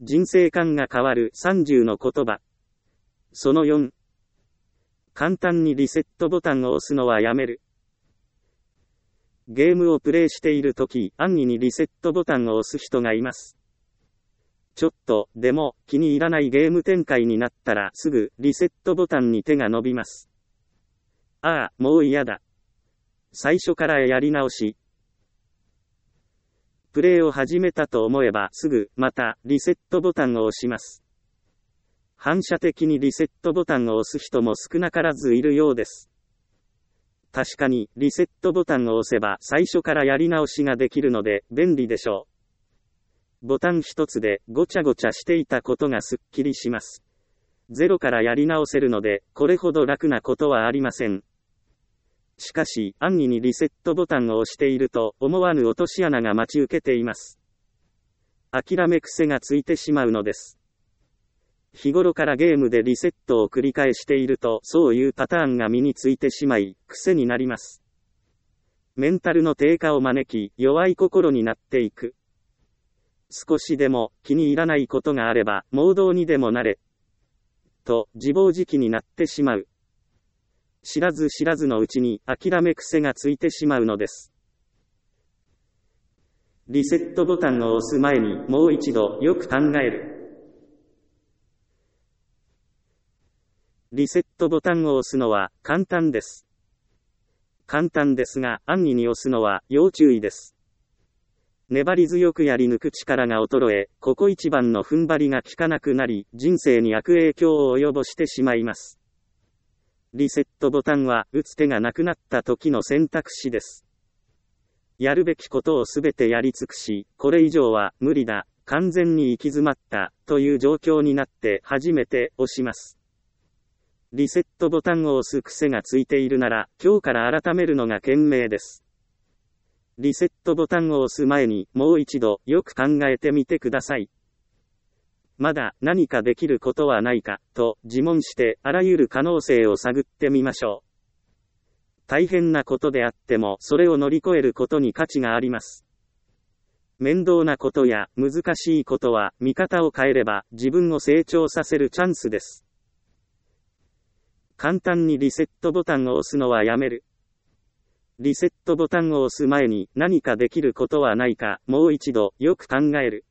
人生観が変わる30の言葉。その4。簡単にリセットボタンを押すのはやめる。ゲームをプレイしているとき、安易にリセットボタンを押す人がいます。ちょっとでも気に入らないゲーム展開になったらすぐリセットボタンに手が伸びます。ああ、もう嫌だ。最初からやり直し。プレイを始めたと思えばすぐまたリセットボタンを押します。反射的にリセットボタンを押す人も少なからずいるようです。確かにリセットボタンを押せば最初からやり直しができるので便利でしょう。ボタン一つでごちゃごちゃしていたことがすっきりします。ゼロからやり直せるのでこれほど楽なことはありません。しかし安易にリセットボタンを押していると思わぬ落とし穴が待ち受けています。諦め癖がついてしまうのです。日頃からゲームでリセットを繰り返しているとそういうパターンが身についてしまい癖になります。メンタルの低下を招き弱い心になっていく。少しでも気に入らないことがあれば盲導にでもなれと自暴自棄になってしまう。知らず知らずのうちに諦め癖がついてしまうのです。リセットボタンを押す前にもう一度よく考える。リセットボタンを押すのは簡単です。簡単ですが安易に押すのは要注意です。粘り強くやり抜く力が衰え、ここ一番の踏ん張りが効かなくなり、人生に悪影響を及ぼしてしまいます。リセットボタンは、打つ手がなくなった時の選択肢です。やるべきことをすべてやり尽くし、これ以上は無理だ、完全に行き詰まった、という状況になって初めて押します。リセットボタンを押す癖がついているなら、今日から改めるのが賢明です。リセットボタンを押す前にもう一度よく考えてみてください。まだ何かできることはないかと自問してあらゆる可能性を探ってみましょう。大変なことであってもそれを乗り越えることに価値があります。面倒なことや難しいことは見方を変えれば自分を成長させるチャンスです。簡単にリセットボタンを押すのはやめる。リセットボタンを押す前に何かできることはないかもう一度よく考える。